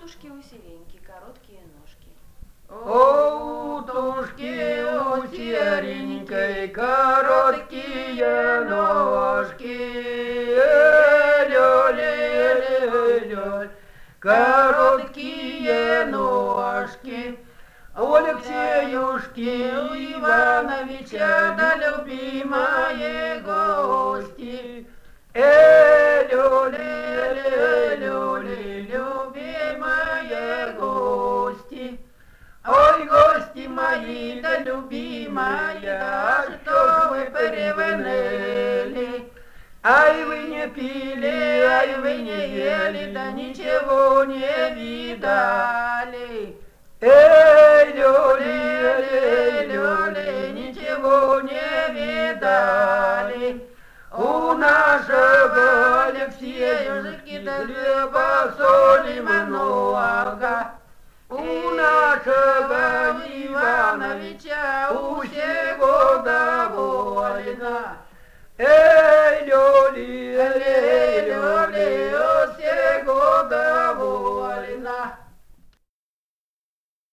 утушки у сиреньки короткие ножки. О, утушки у серенькой короткие ножки, лёль, короткие ножки. У Алексеюшки Ивановича, да любимые гости. Люли, любимые гости. Ой, гости мои, да любимые, да что вы перевынили? Ай, вы не пили, ай, вы не ели, да ничего не видали. Люли, ничего не видали. У нашего Алексеюшки да хлеба соли много. У нашего Ивановича у всего довольно.